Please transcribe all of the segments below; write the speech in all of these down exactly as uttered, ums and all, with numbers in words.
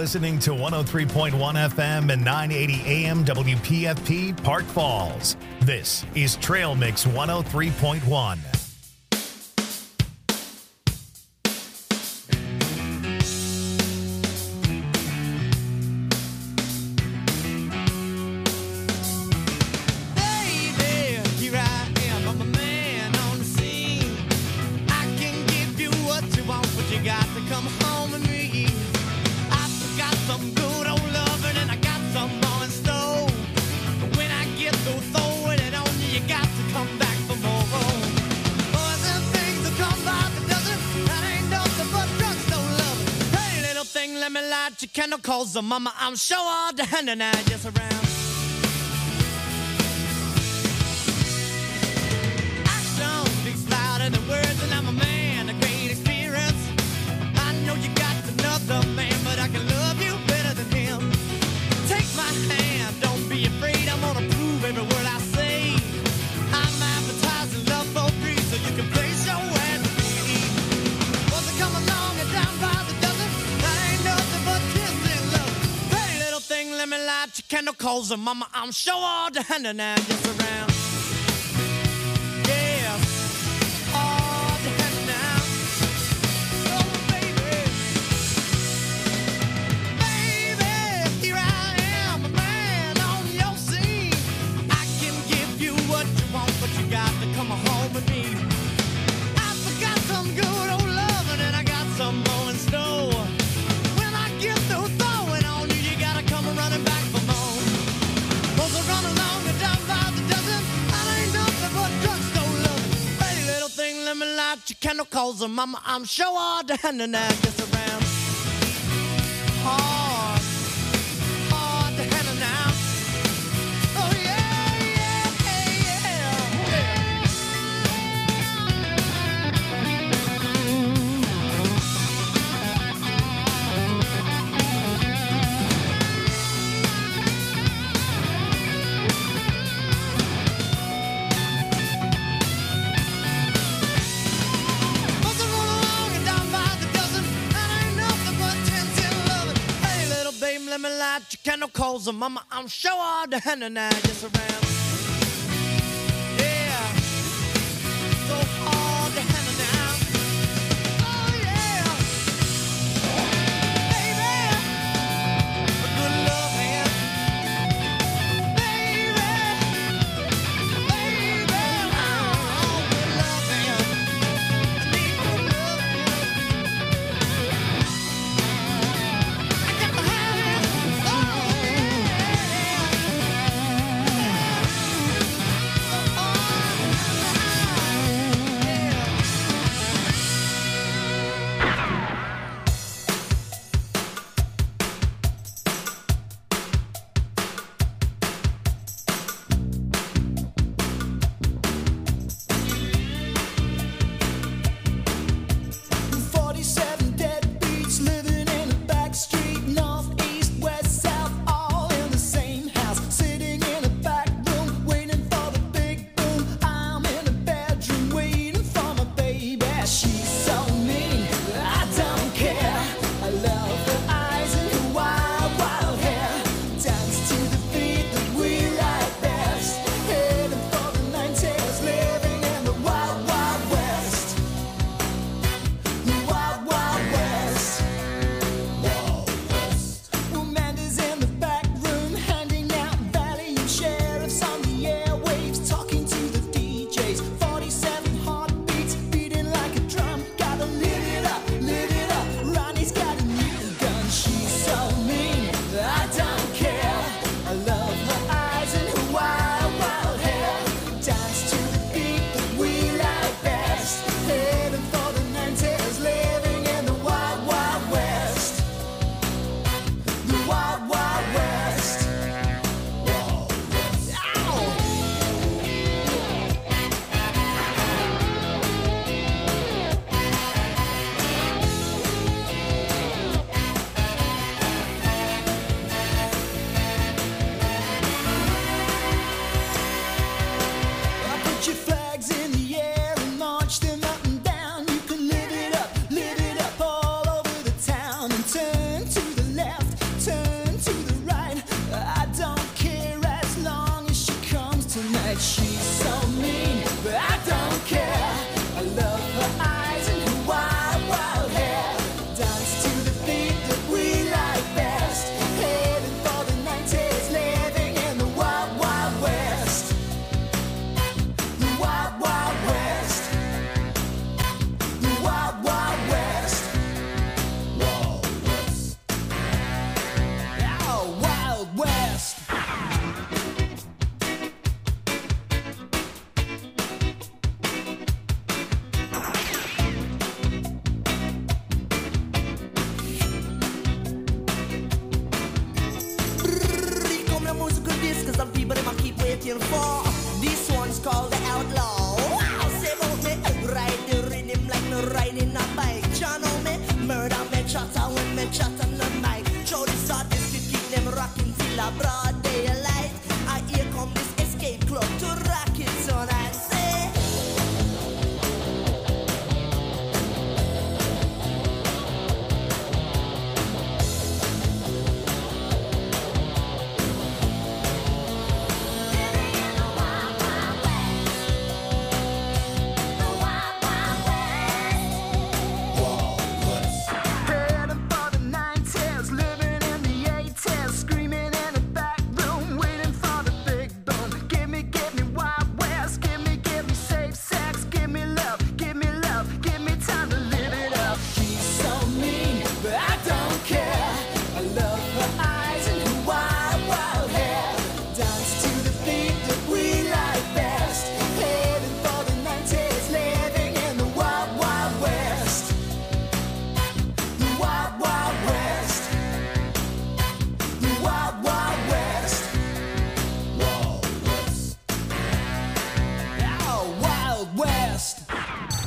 listening to one oh three point one F M and nine eighty A M W P F P Park Falls. This is Trail Mix one oh three point one. Candle calls the mama, I'm sure all the hand and I just around. Action speaks louder than words, and I'm a man, a great experience. I know you got another man, but I can love you better than him. Take my hand, don't be afraid, I'm gonna prove every word I say. I'm advertising love for free, so you can place your hand with me. Once I come along and down by the dozen, that ain't nothing but let me light your candle, calls her mama, I'm sure all the hand and I just around. Yeah, all the hand now. Oh, baby. Baby, here I am, a man on your scene. I can give you what you want, but you got to come home with me. I forgot some good old loving, and I got some more in store. When I get through throwing on you, you gotta come running back for more. Those are run along and down by the dozen. I ain't nothing but drugstore loving. Pretty little thing, let me light your candle, calls her mama, I'm sure all the hand and I just around. Hard, hard to handle now. Oh yeah, yeah, yeah, yeah. Let me light your candle, calls her mama, I'm sure all the hand and I just around. Yeah, so hard to handle now. Oh yeah, baby, a good love hand. Baby, baby, oh, good love hand. I need good love hand. I got to have it.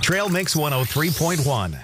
Trail Mix one oh three point one.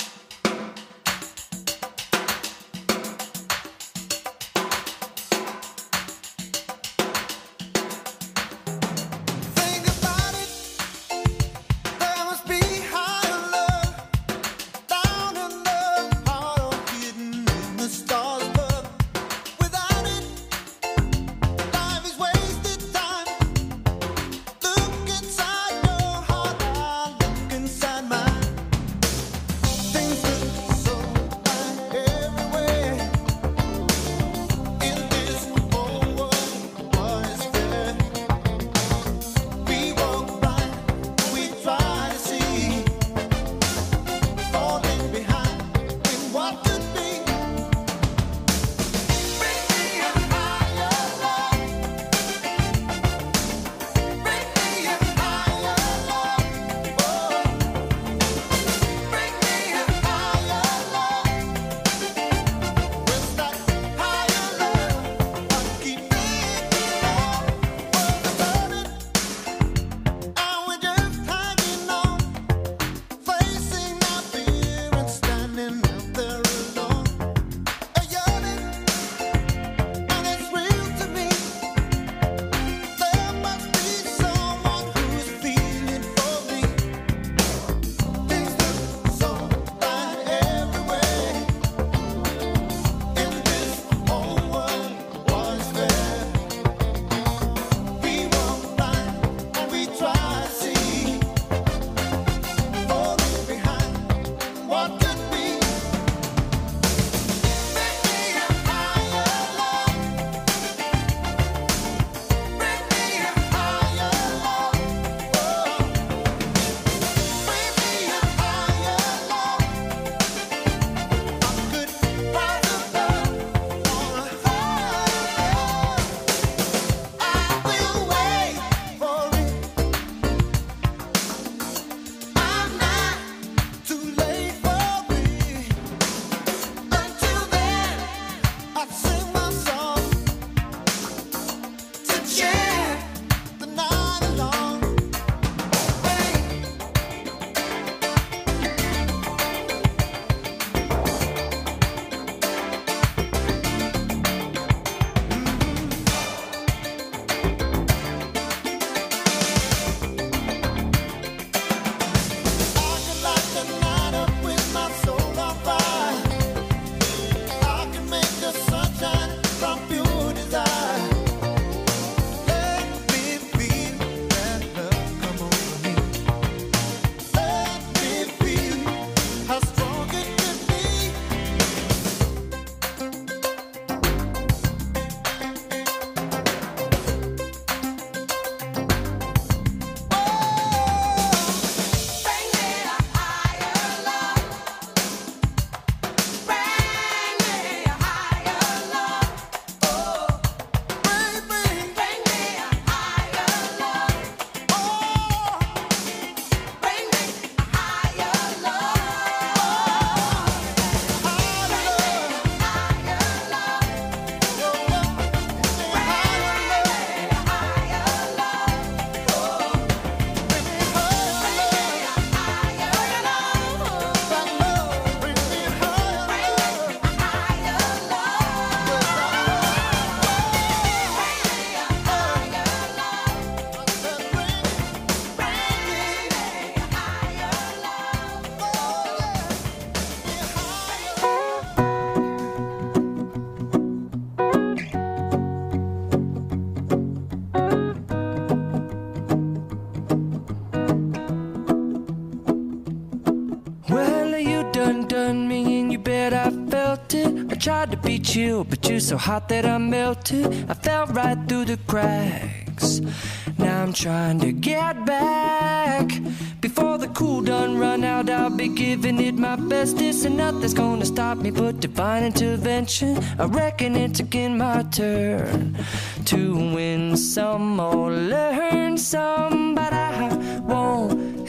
Tried to beat you, but you're so hot that I melted. I fell right through the cracks. Now I'm trying to get back. Before the cool done run out, I'll be giving it my bestest, and nothing's gonna stop me but divine intervention. I reckon it's again my turn to win some or learn some, but I won't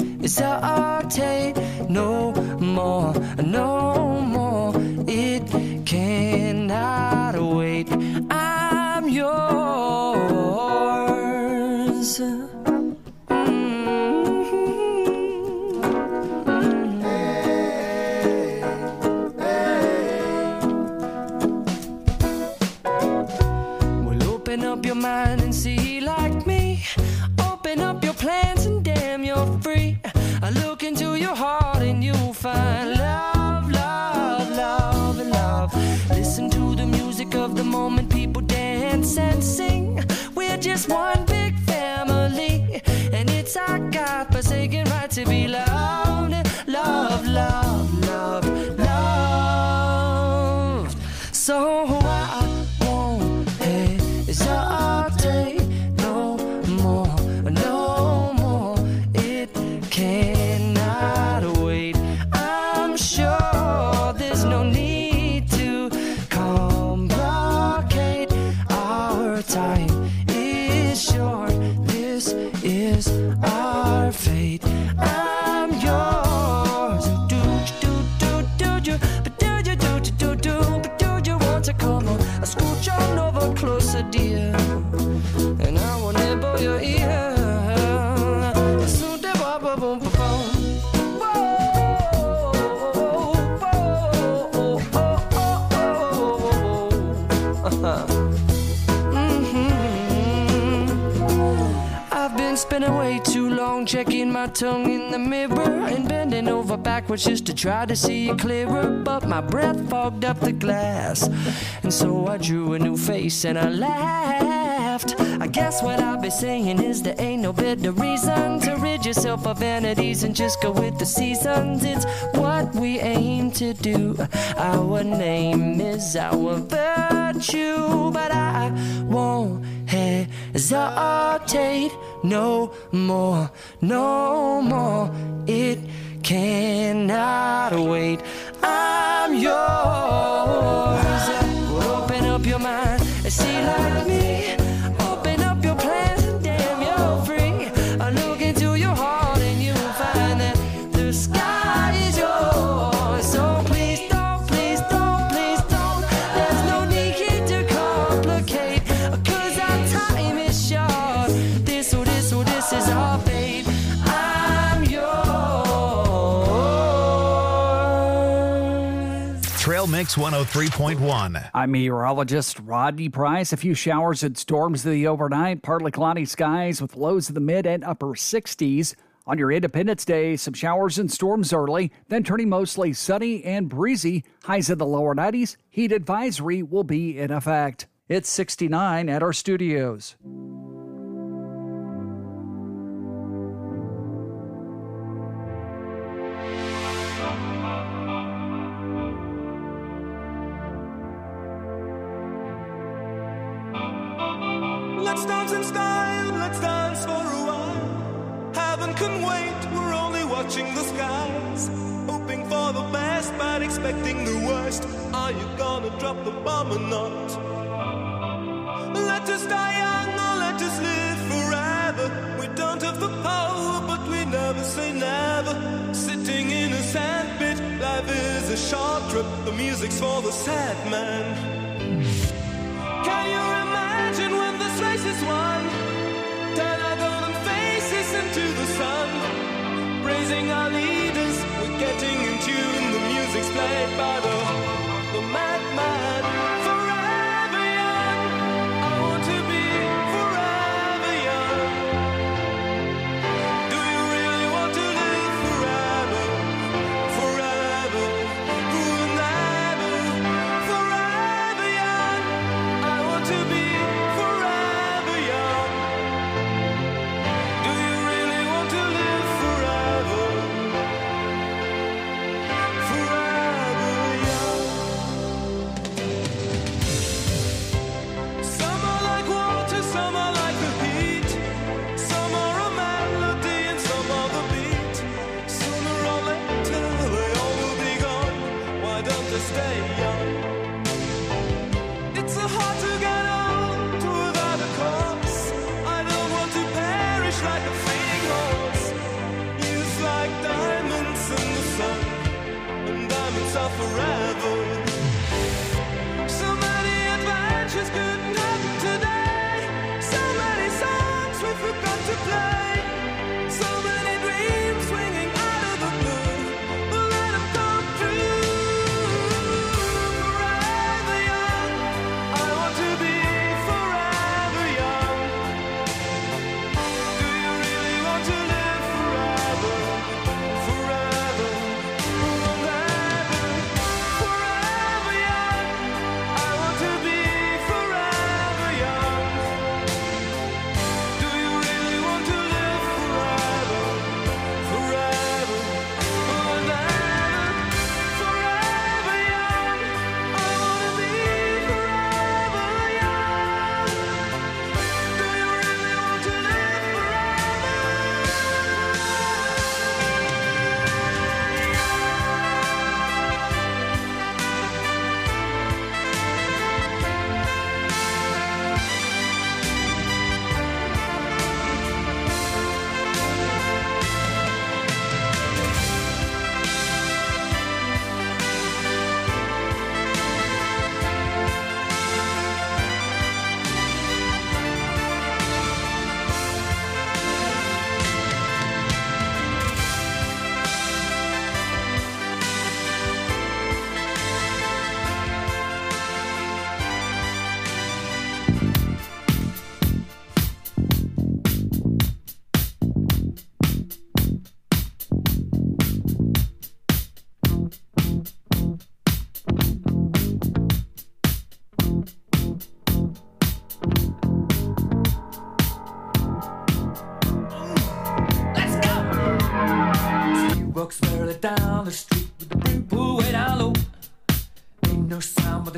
hesitate no more, no more. It cannot wait. I'm yours. Mm-hmm. music of the moment, people dance and sing. We're just one big family, and it's our God-forsaken right to be loved, loved, loved, loved, loved. So I won't hesitate no more, no more. It cannot wait. I'm sure there's no need to complicate. Our time is short. This is our fate. I'm yours. Do do do do do, but do you do do do do, but do you want to come on? I scooch on over closer, dear, and I will nibble your ear. Soon the boom boom boom boom. Spending way too long checking my tongue in the mirror and bending over backwards just to try to see it clearer, but my breath fogged up the glass, and so I drew a new face and I laughed. I guess what I'll be saying is there ain't no better reason to rid yourself of vanities and just go with the seasons. It's what we aim to do. Our name is our virtue, but I won't hesitate no more, no more. It cannot wait. I'm yours. Open up your mind and see like me. Open up your plans and damn, you're free. I look into your heart and you'll find that the sky is yours. So please don't, please don't, please don't. There's no need to complicate, 'cause our time is short. This or this or this is our fate. I'm yours. Trail Mix one oh three point one. I'm meteorologist Rodney Price. A few showers and storms in the overnight. Partly cloudy skies with lows in the mid and upper sixties. On your Independence Day, some showers and storms early, then turning mostly sunny and breezy. Highs in the lower nineties. Heat advisory will be in effect. It's sixty-nine at our studios. Let's dance in style, let's dance for a while. Heaven can wait, we're only watching the skies. Hoping for the best, but expecting the worst. Are you gonna drop the bomb or not? Let us die young or let us live forever. We don't have the power, but we never say never. Sitting in a sandpit, life is a short trip. The music's for the sad man. Can you imagine when this race is won? Turn our golden faces into the sun. Praising our leaders, we're getting in tune. The music's played by the, the madman. Forever young, I want to be forever young. Do you really want to live forever? Forever, forever, forever young. I want to be forever young. Do you really want to live forever? Forever young. Some are like water, some are like the heat. Some are a melody and some are the beat. Sooner or later they all will be gone. Why don't they stay young? It's so hard to get old without a cause. I don't want to perish like a fleeting horse. Youth like diamonds in the sun, and diamonds are forever. So many adventures couldn't happen today. So many songs we forgot to play. So many dreams swinging out of the blue. But let them come true. Forever young, I want to be forever young. Do you really want to live forever? Forever, forever, forever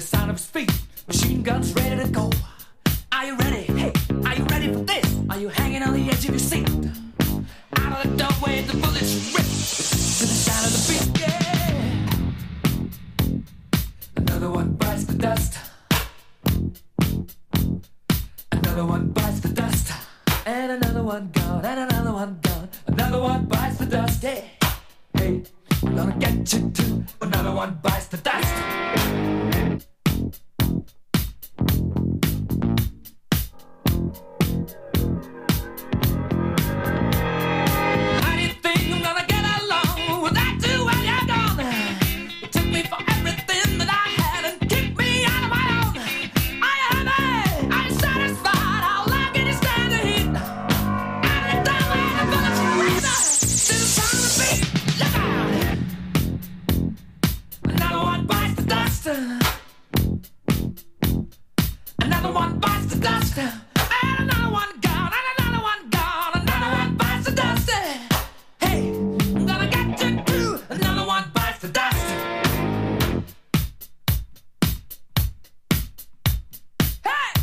the sound of his feet. Machine guns ready to go. Are you ready? Hey, are you ready for this? Are you hanging on the edge of your seat? Out of the doorway, the bullets rip to the sound of the beat. Yeah. Another one bites the dust. Another one bites the dust. And another one gone. And another one gone. Another one bites the dust. Hey, hey, I'm gonna get you too. Another one bites the dust. Another one bites the dust, and another one gone, and another one gone, another one bites the dust. Hey, I'm gonna get you too. Another one bites the dust. Hey!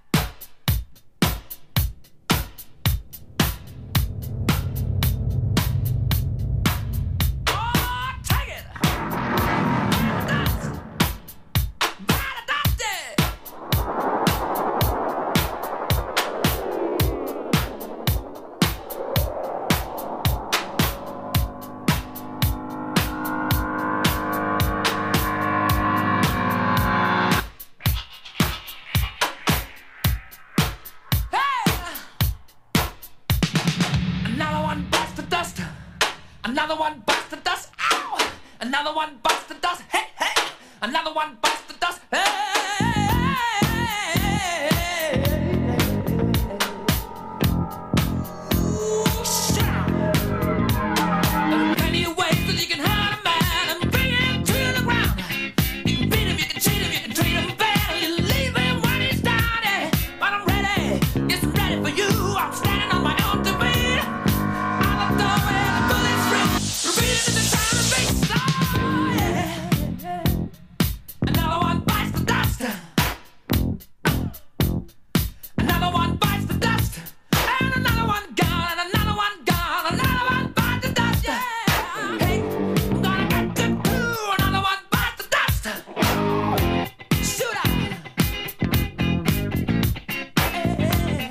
Oh, take it! Dust! Bite the dust! Another one bites the dust. Ow! Another one bites the dust. Hey, hey! Another one bites the dust. Hey! Ooh, shout! There are plenty of ways that you can hurt a man and bring him to the ground. You can beat him, you can cheat him, you can treat him bad, or you leave him when he's down. Yeah. But I'm ready, yes, I'm ready for you. I'm standing on my own to beat. Out of the way, the bullets rip. Repeating the sound of bass. Oh, yeah. Another one bites the dust. Another one bites the dust. And another one gone. And another one gone. Another one bites the dust. Yeah. Hey, I'm gonna get you too. Another one bites the dust. Shoot out. Hey.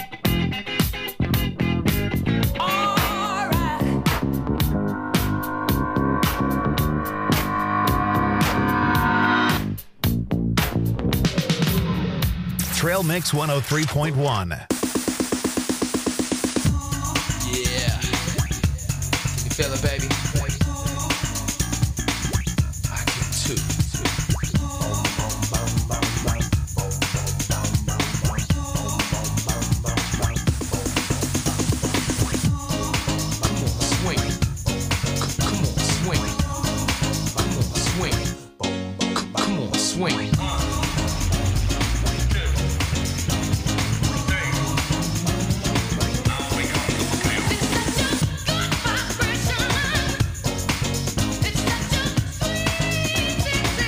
All right. Trail Mix one oh three point one. Yeah. Can you feel it, baby? I can too. Come on, swing. Come on, swing. Come on, swing. Come on, swing. It's such a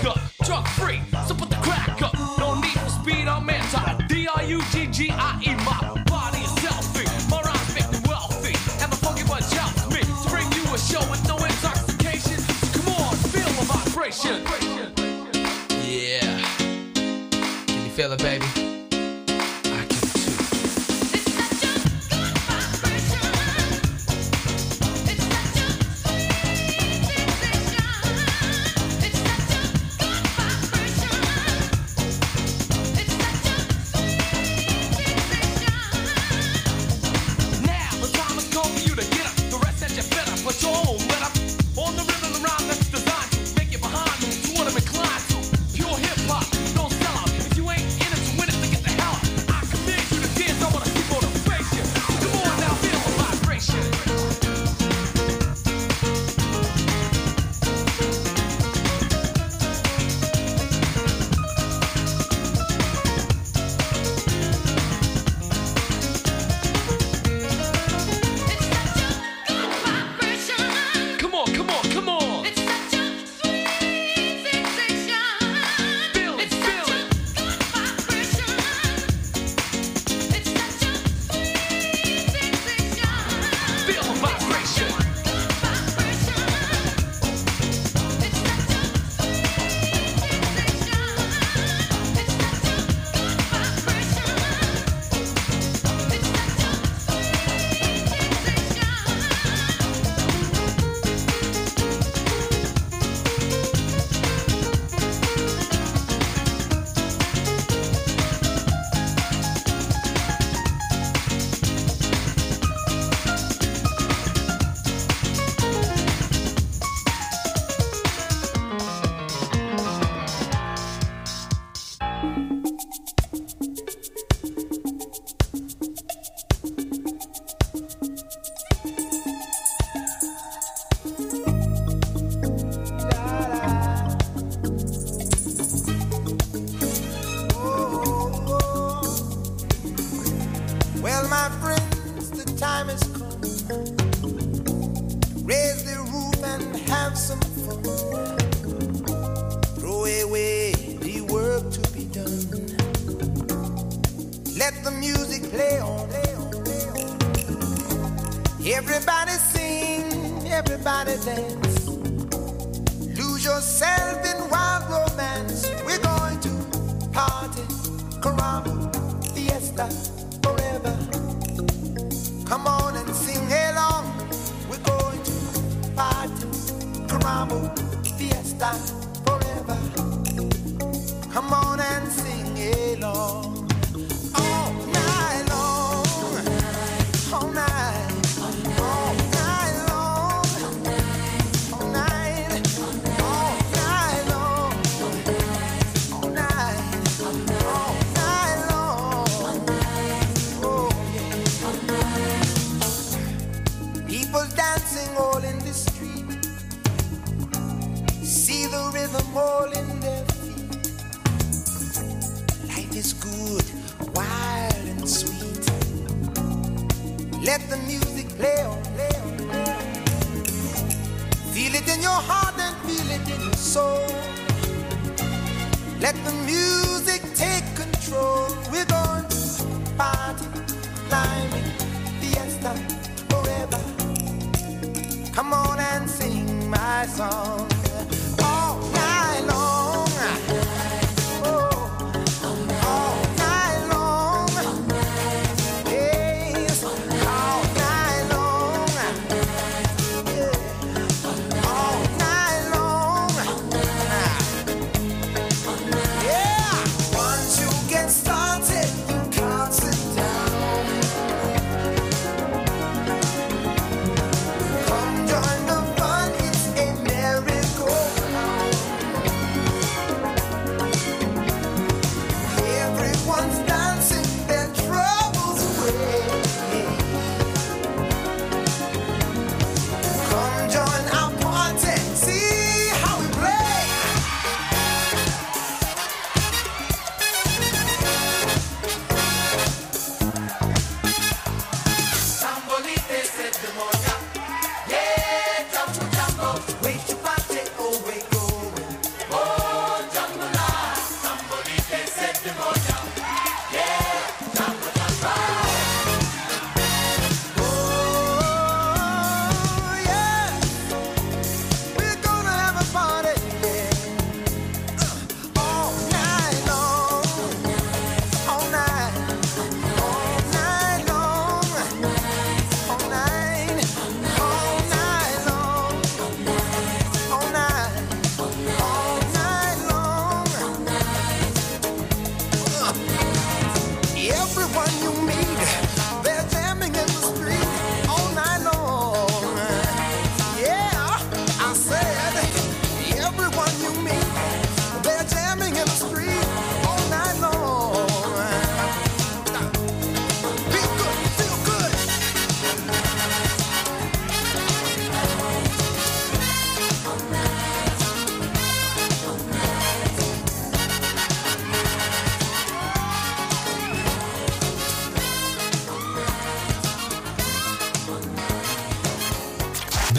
up, drug free, so put the crack up. No need for speed, I'm anti. D R U G G I E, my body is selfie. My rhymes make me wealthy, and the funky bunch helps me to bring you a show with no intoxication. So come on, feel the vibration. Yeah, can you feel it, baby? Come join the fun, it's a merry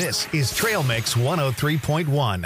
This is Trail Mix one oh three point one.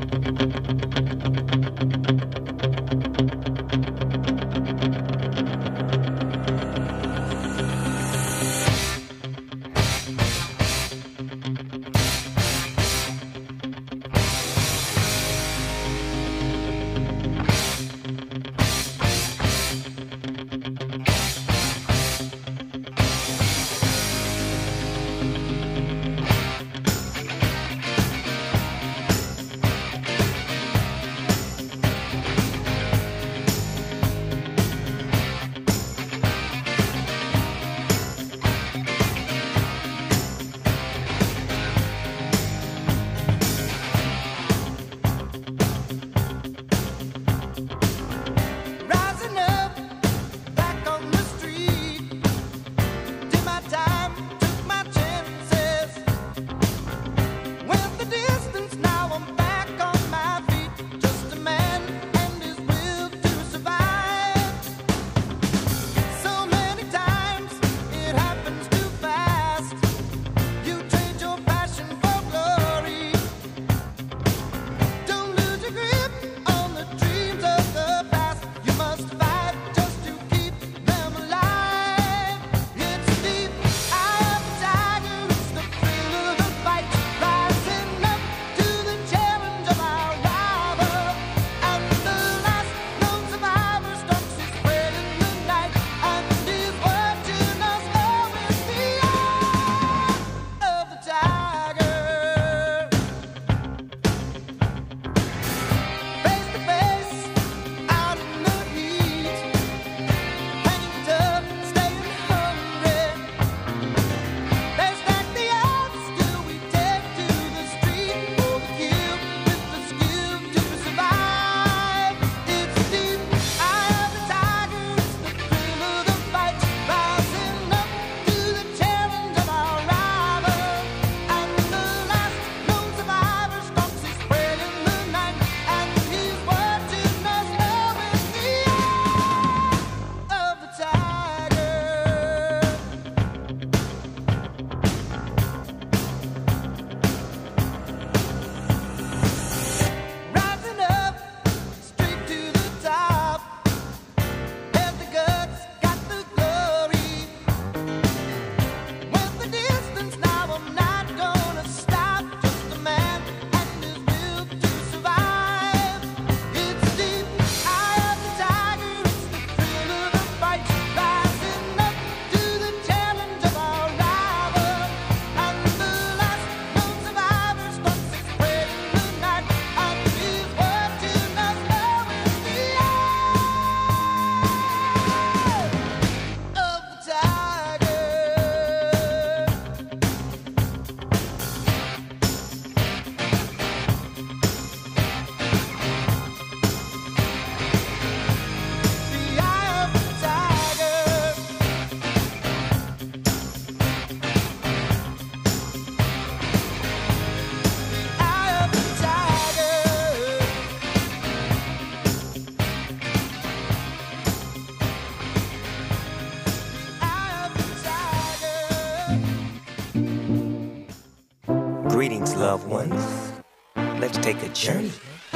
Greetings, loved ones. Let's take a journey.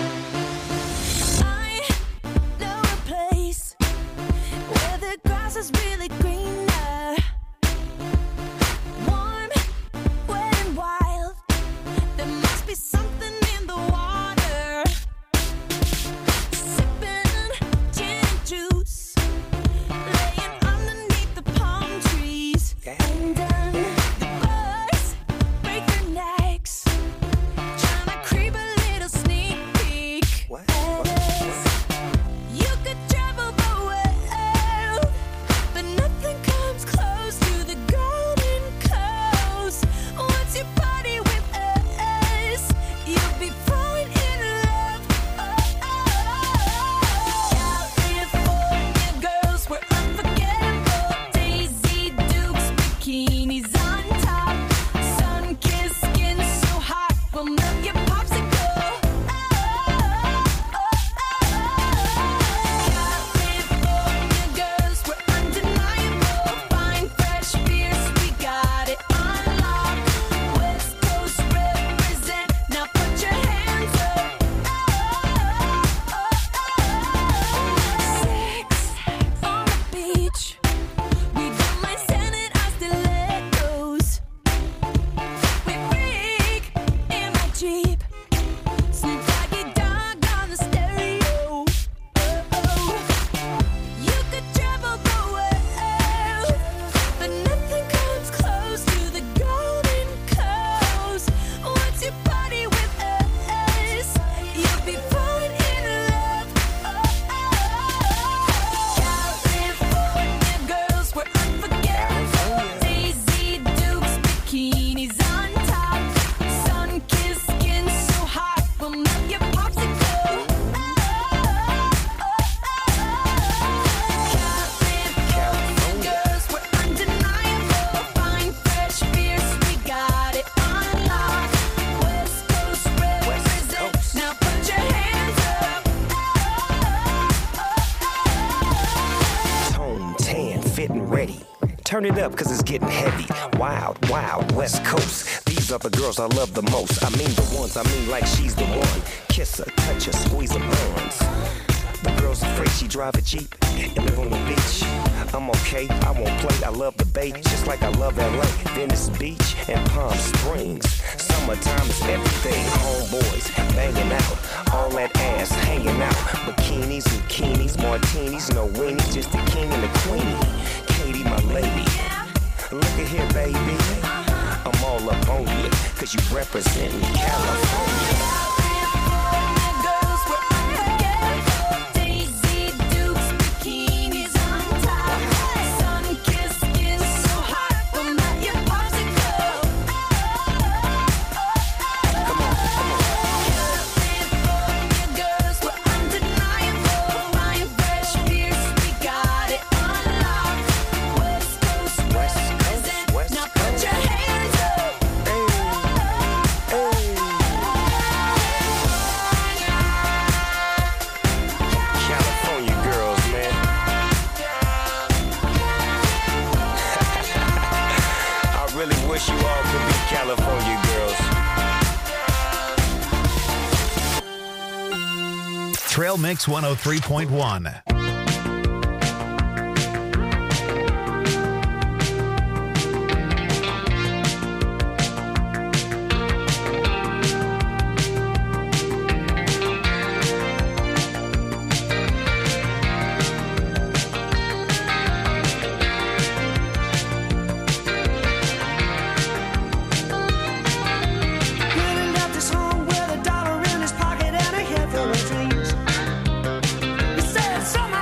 I know a place where the grass is really greener. Warm, wet and wild. There must be something in the water. Sipping gin and juice, laying underneath the palm trees. Okay. And then the birds break their necks, trying to creep a little sneak peek. What? And What? it's- you could travel the world, but turn it up, cause it's getting heavy. Wild, wild, West Coast. These are the girls I love the most. I mean the ones, I mean like she's the one. Kiss her, touch her, squeeze her buns. The girl's afraid she drive a Jeep and live on the beach. I'm okay, I won't play, I love the bay, just like I love L A, Venice Beach, and Palm Springs. Summertime is everything, homeboys banging out, all that ass hanging out. Bikinis, bikinis, martinis, no weenies, just the king and the queenie. Katie, my lady, look at here, baby. I'm all up on you, cause you represent California. Wish you all could be California girls. Trail Mix one oh three point one. Some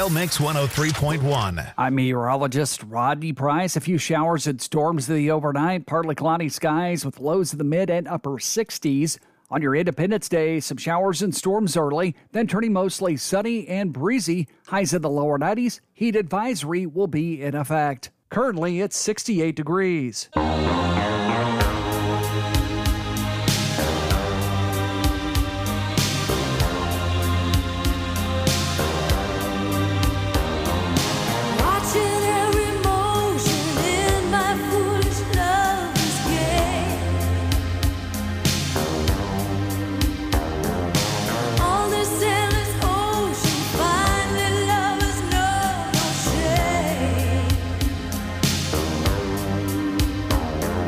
Trail Mix one oh three point one. I'm meteorologist Rodney Price. A few showers and storms the overnight. Partly cloudy skies with lows in the mid and upper sixties. On your Independence Day, some showers and storms early, then turning mostly sunny and breezy. Highs in the lower nineties. Heat advisory will be in effect. Currently, it's sixty-eight degrees. Watching every motion in my foolish lover's game. On this endless ocean, finally lovers know no shame.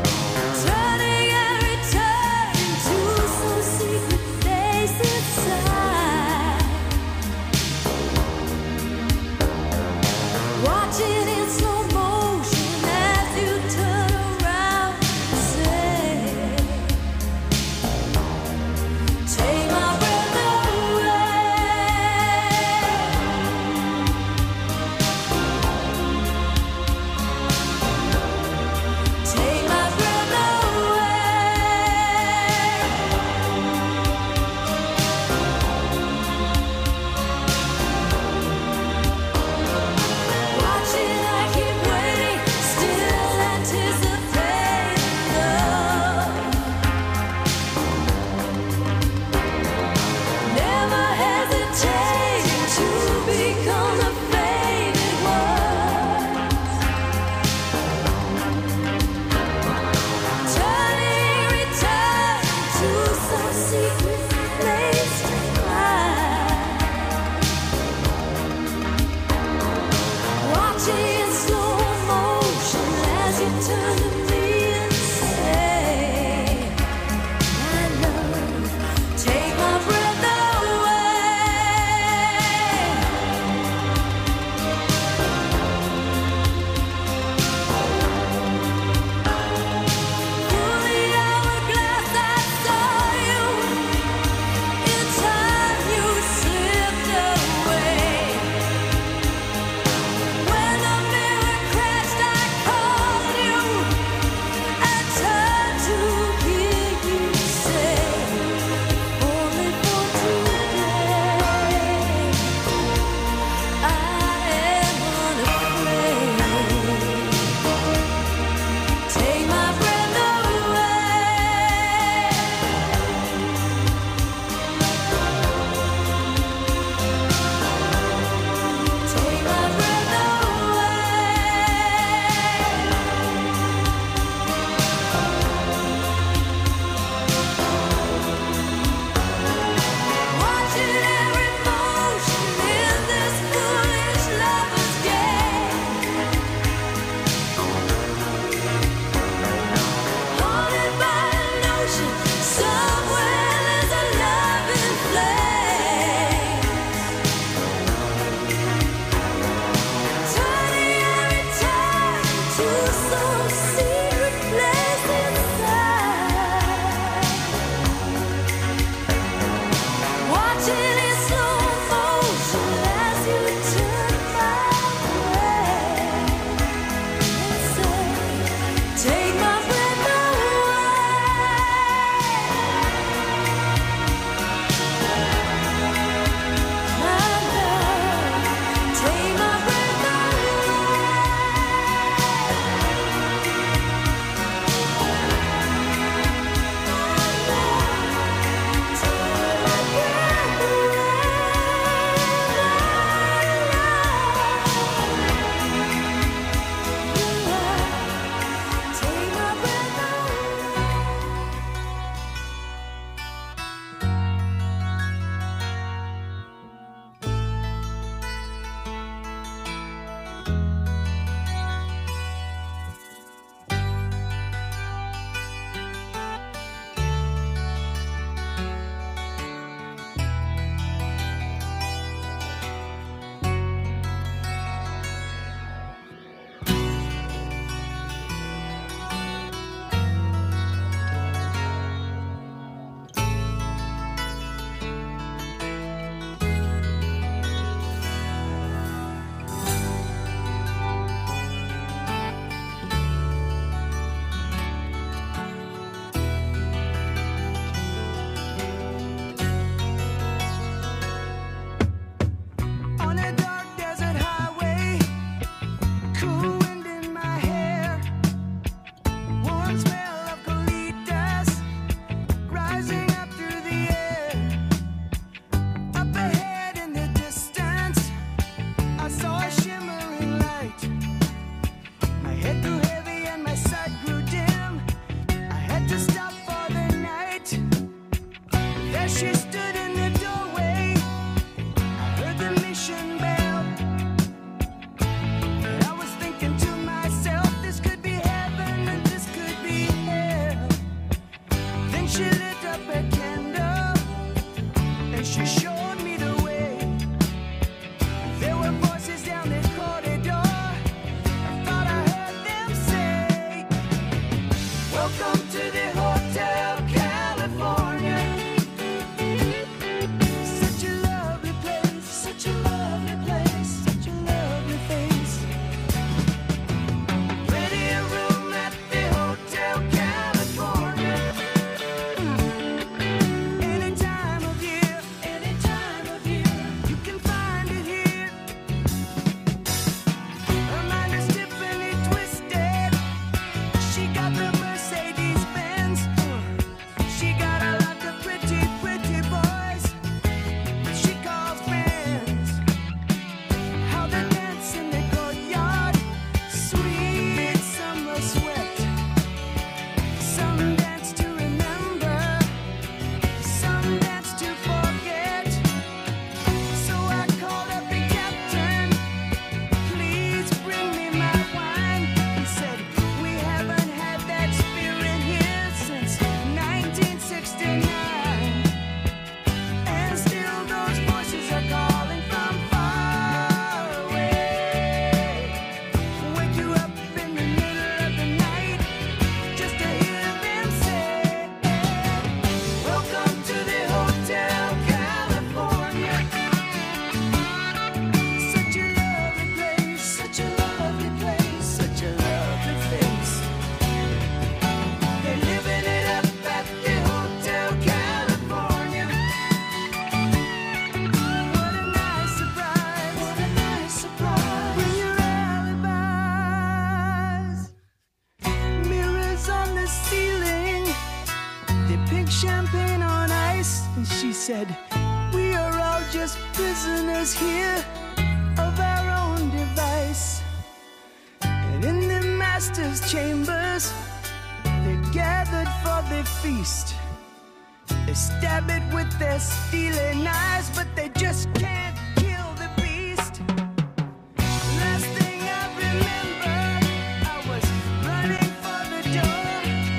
said, we are all just prisoners here of our own device. And in the master's chambers, they gathered for their feast. They stab it with their steely knives, but they just can't kill the beast. Last thing I remember, I was running for the door.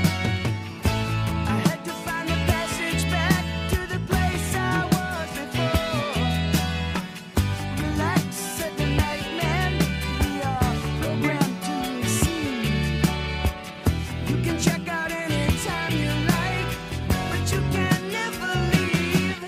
I had to find the passage back to the place I was before. Relax, said the night man, we are programmed to receive. You can check out anytime you like, but you can never leave.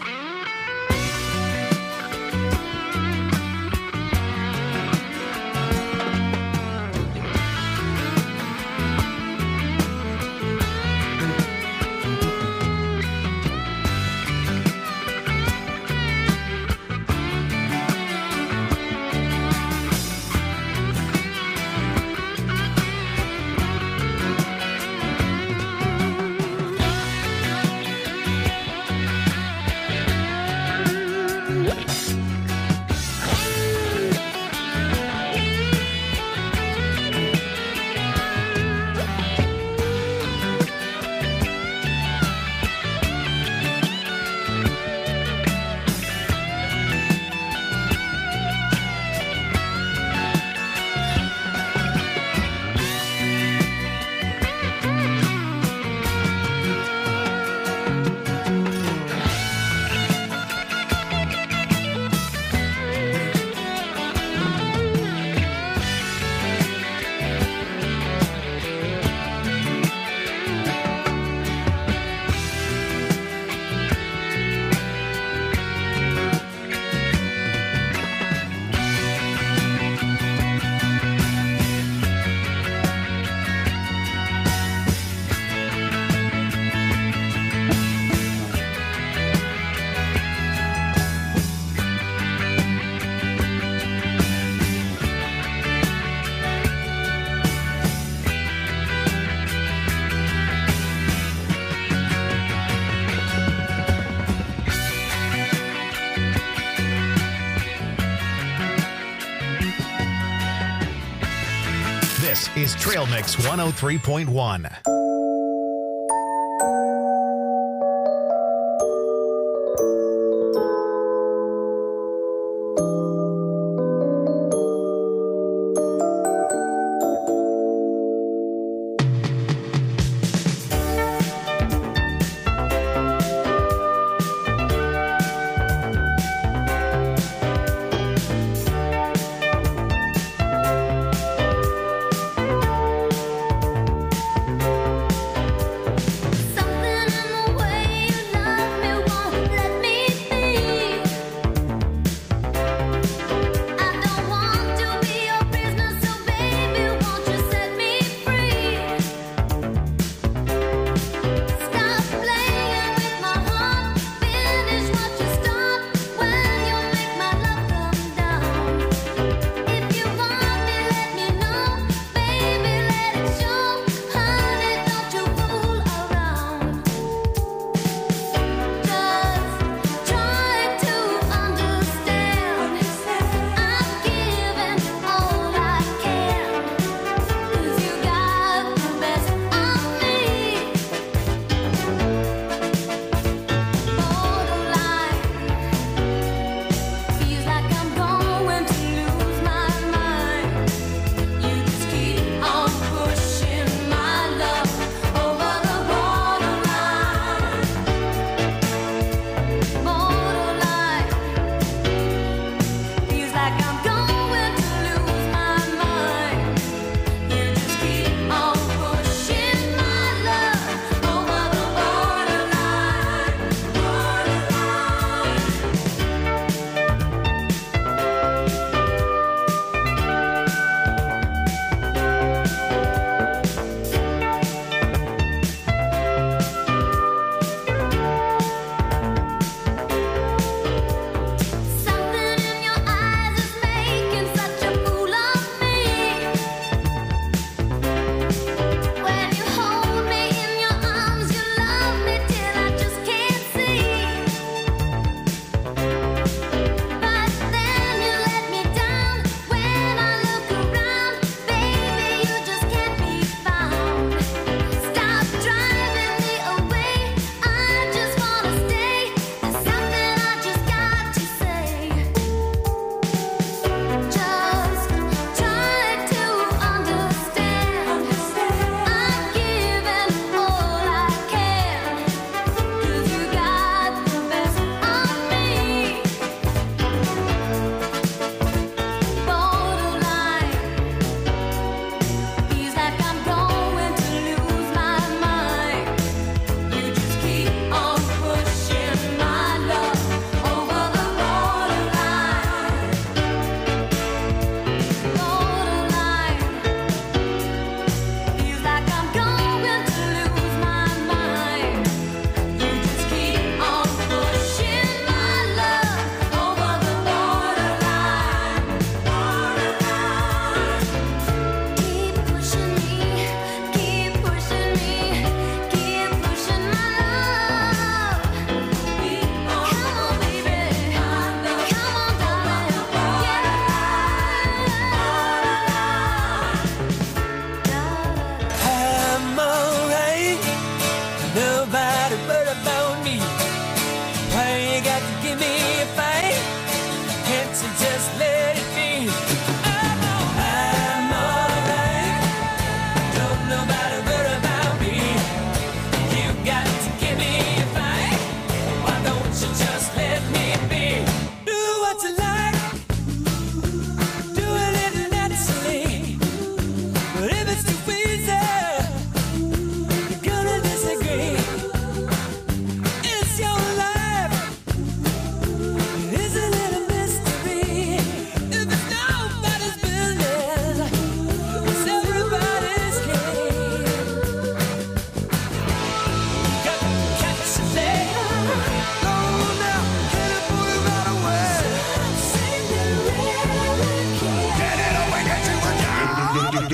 This is Trail Mix one oh three point one.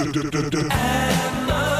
Emma